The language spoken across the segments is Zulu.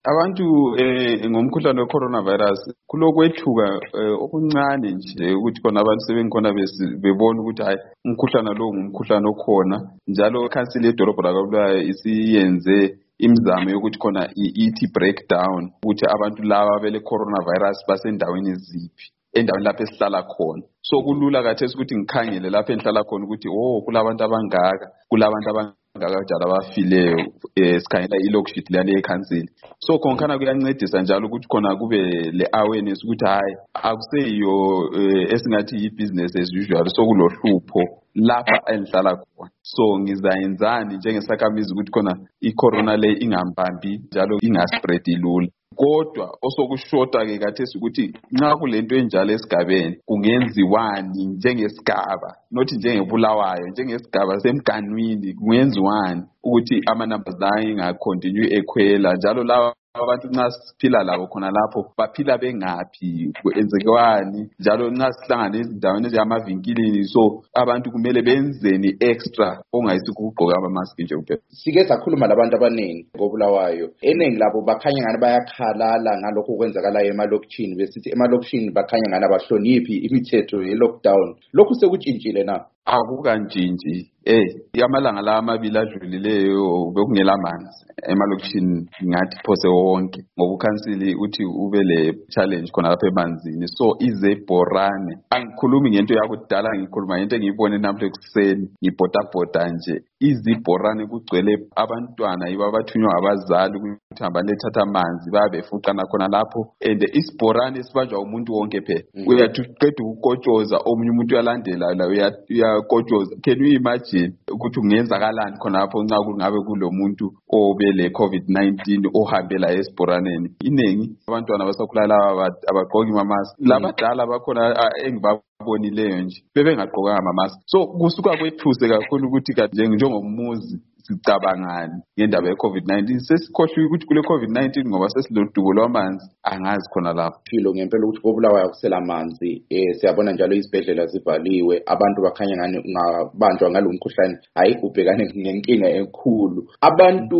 Abantu ngomkhuhlane we-coronavirus kulokwethuka okuncane nje ukuthi khona abantu sebengikhona bebona ukuthi hayi umkhuhlane lo ngumkhuhlane okhona, njalo ikhansili yedolobho laKwaBulawayo isiyenze imizamo yokuthi khona ithi breakdown ukuthi abantu laba bele coronavirus basendaweni ziphi endaweni lapho esihlala khona. So kulula kathesi ukuthi ngikhangele lapho engihlala khona ukuthi kulabantu abangaka, kulabantu abangaka njalo abafileyo, sikhangela i-log-sheet lale ekhansili. So khonkhana kuyancedisa njalo ukuthi khona kube le-awareness ukuthi hayi akuseyiyo esingathi yi-business as usual, sokulohlupho lapha engihlala khona. So ngizayenzani njengesakhamizi ukuthi khona i-corona le ingambambi njalo ingaspreadi lula. Kodwa osokushoda-ke kathesi ukuthi nxa kulento enjalo esigabeni kungenziwani njengesigaba, not njengeBulawayo, njengesigaba semganwini kungenziwani ukuthi ama-numbers la ingacontinue ekhwela, njalo lawa abantu nxa siphila labo khona lapho baphila bengaphi, kwenzekwani, njalo nxa sihlangane ezindaweni eziyamavinkilini. So abantu kumele benzeni extra ongayisi ukugqoka ama-mask nje kuphela. Sike sakhuluma labantu abaningi koBulawayo, eningi labo bakhanya ngani bayakhalala ngalokho okwenzakalayo emalokishini, besithi emalokishini bakhanya ngani abahloniphi imithetho ye-lockdown. Lokhu sekutshintshile na? Akukantshintshi. Amalanga la amabili adlulileyo bekungela manzi emalokishini ngathi phose wonke, ngoba ukhansili uthi ube le challenge khona lapha emanzini. So izebhorane, angikhulumi ngento yakudala, ngikhuluma ngento engiyibone namhla ekuseni ngibhodabhoda nje. Izibhorane kugcwele abantwana yibo abathunywa abazali ukuthi abalethatha amanzi bayabefuqana khona lapho, and isibhorane sibanjwa umuntu wonke phela. Uyathi uqeda ukukotshoza omunye umuntu uyalandela la uyakotshoza. Can you imagine ukuthi kungenzakalani khona lapho nxa kungabe kulomuntu obele COVID-19 ohambela esibhoraneni? Inengi abantwana basakhula laba abagqoki ama-mask, labadala bakhona engibabonileyo nje bebengagqokanga ama-mask. So kusuka kwethuse kakhulu ukuthi kanti njengomuzi sicabangani ngendaba ye-COVID-19. Sesikhohlwe ukuthi kule COVID-19 ngoba sesilodubo lwamanzi angazi khona lapho. Philo ngempela ukuthi koBulawayo akusela manzi, siyabona njalo izibhedlela zivaliwe, abantu bakhanya ngani ungabanjwa ngalo mkhuhlane hayi ubhekane nenkinga enkulu. Abantu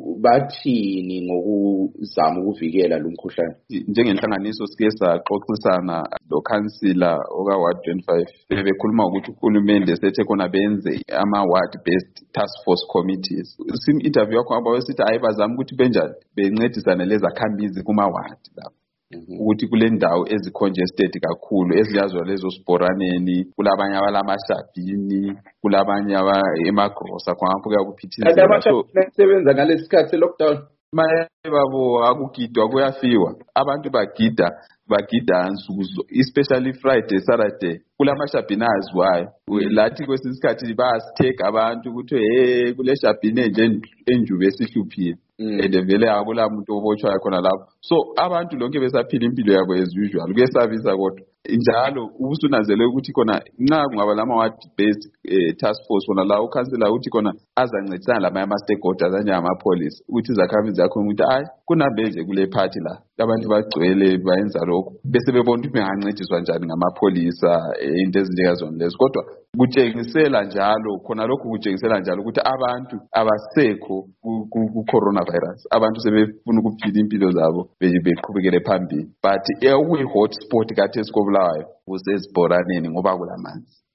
bathini ngokuzama ukuvikela lo mkhuhlane? Njengenhlanganiso sike saxoxisana lo khansila oka-Ward 25 bekhuluma ukuthi uhulumende sethe khona benze ama-ward based task force committees. Sim-interview yakho abawesithi hayi bazama ukuthi benjani bencedisane lezakhamizi kuma-ward lapho, ukuthi kule ndawo ezi-congested kakhulu eziyazwa lezo sibhoraneni, kulabanye abalamashabhini, kulabanye emagrosa khonapho kuyakuphithizela. So sebenza ngalesi sikhathi se-lockdown babo akugidwa kuyafiwa, abantu bagida nsuku, especially Friday, Saturday. Kulamashabhini azwayo lathi kwesinye isikhathi bayasithega abantu ukuthi kule shabhini enjube esihluphile, and vele akula muntu obotshwayo khona lapho. So abantu lonke besaphila impilo yabo as usual, kuyesabisa kodwa njalo ubusunanzele ukuthi khona nxa kungaba lama-ward based task force khona la ukhansela uthi khona azancedisana lamanye ama-stakeholders anjengamapholisa ukuthi izakhamizi yakho ukuthi hayi kunambe nje kule party la abantu bagcwele bayenza lokho, bese bebona ukuthi bengancediswa njani ngamapholisa, into ezinjengazona lezo. Kodwa kutshengisela njalo khona lokhu kutshengisela njalo ukuthi abantu abasekho ku-coronavirus, abantu sebefuna ukuphila impilo zabo beqhubekele phambili. But okuyi-hotspot kathesi koBulawayo kusezibhoraneni ngoba kulamanzi.